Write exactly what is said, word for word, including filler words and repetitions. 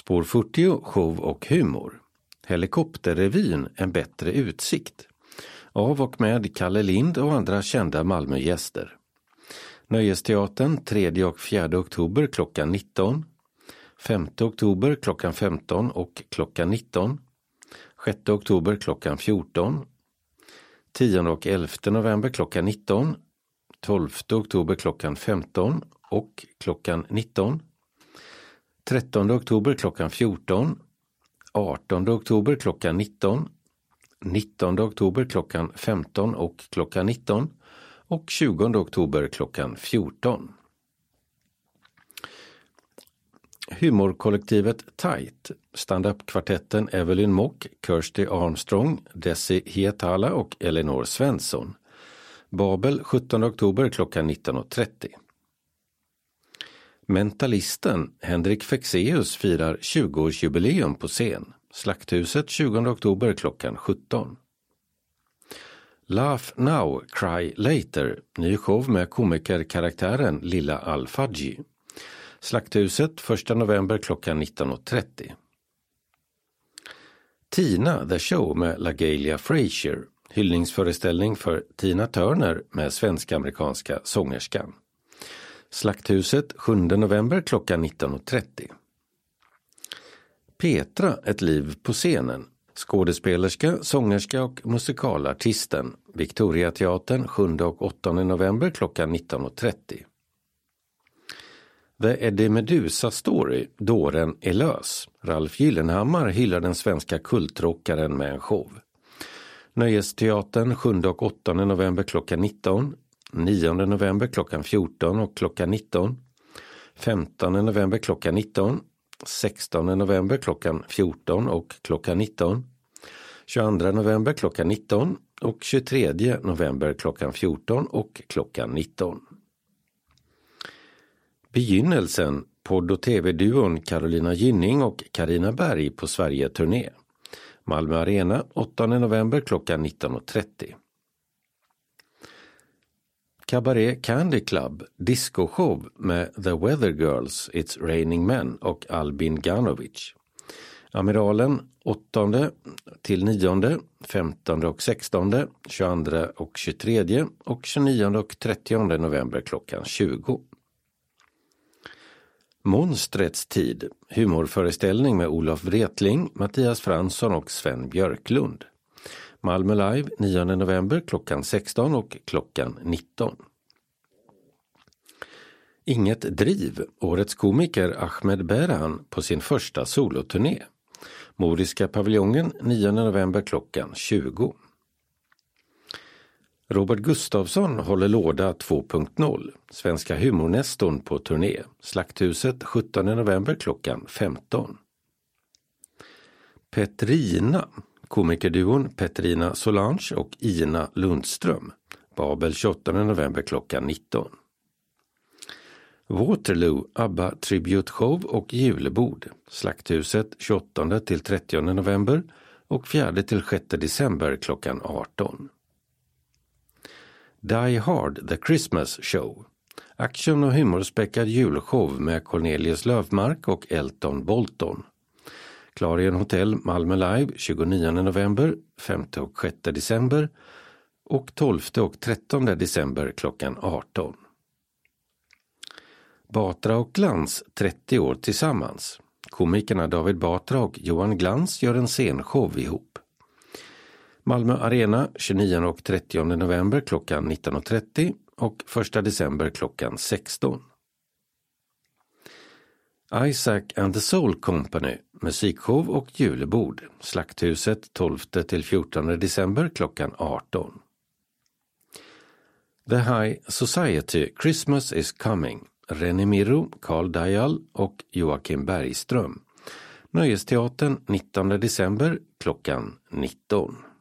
Spår fyrtio, show och humor. Helikopterrevyn, en bättre utsikt. Av och med Kalle Lind och andra kända Malmögäster. Nöjesteatern tredje och fjärde oktober klockan nitton. femte oktober klockan femton och klockan nitton. sjätte oktober klockan fjorton. tionde och elfte november klockan nitton. tolfte oktober klockan femton och klockan nitton. trettonde oktober klockan fjorton. artonde oktober klockan nitton. nittonde oktober klockan femton och klockan nitton. Och tjugonde oktober klockan fjorton. Humorkollektivet Tight, stand-up-kvartetten Evelyn Mock, Kirsty Armstrong, Desi Hietala och Elinor Svensson. Babel sjuttonde oktober klockan nitton och trettio. Mentalisten Henrik Fexeus firar tjugoårsjubileum på scen. Slakthuset tjugonde oktober klockan sjutton. Laugh Now, Cry Later, ny show med komikerkaraktären Lilla Al-Fadji. Slakthuset första november klockan nitton och trettio. Tina The Show med LaGalia Frazier, hyllningsföreställning för Tina Turner med svensk-amerikanska sångerskan. Slakthuset sjunde november klockan nitton och trettio. Petra, ett liv på scenen. Skådespelerska, sångerska och musikalartisten. Victoriateatern sjunde och åttonde november klockan nitton och trettio. The Eddie Meduza Story, Dåren är lös. Ralf Gyllenhammar hyllar den svenska kultrockaren med en show. Nöjesteatern sjunde och åttonde november klockan nitton. nionde november klockan fjorton och klockan nitton. femtonde november klockan nitton. sextonde november klockan fjorton och klockan nitton. tjugoandra november klockan nitton och tjugotredje november klockan fjorton och klockan nitton. Begynnelsen, podd- och tv-duon Carolina Gynning och Carina Berg på Sverige-turné. Malmö Arena åttonde november klockan nitton och trettio. Cabaret Candy Club, disco-show med The Weather Girls, It's Raining Men och Albin Ganovic. Amiralen åttonde till nionde, femtonde och sextonde, tjugoandra och tjugotredje och tjugonionde och trettionde november klockan tjugo. Monstrets tid, humorföreställning med Olof Wretling, Mattias Fransson och Sven Björklund. Malmö Live nionde november klockan sexton och klockan nitton. Inget driv, årets komiker Ahmed Berhan på sin första soloturné. Moriska paviljongen nionde november klockan tjugo. Robert Gustafsson håller låda två punkt noll. Svenska humornestorn på turné. Slakthuset sjuttonde november klockan femton. Petrina, komikerduon Petrina Solange och Ina Lundström. Babel tjugoåttonde november klockan nitton. Waterloo, ABBA Tribute Show och julbord. Slakthuset tjugoåttonde till trettionde november och fjärde till sjätte december klockan arton. Die Hard, The Christmas Show. Action- och humorspäckad julshow med Cornelius Löfmark och Elton Bolton. Clarion Hotel Malmö Live tjugonionde november, femte och sjätte december och tolfte och trettonde december klockan arton. Batra och Glans trettio år tillsammans. Komikerna David Batra och Johan Glans gör en scenshow ihop. Malmö Arena tjugonionde och trettionde november klockan nitton och trettio och första december klockan sexton. Isaac and the Soul Company, musikshow och julbord. Slakthuset tolfte till fjortonde december klockan arton. The High Society, Christmas is Coming. René Mirro, Carl Dajal och Joakim Bergström. Nöjesteatern nittonde december klockan nitton.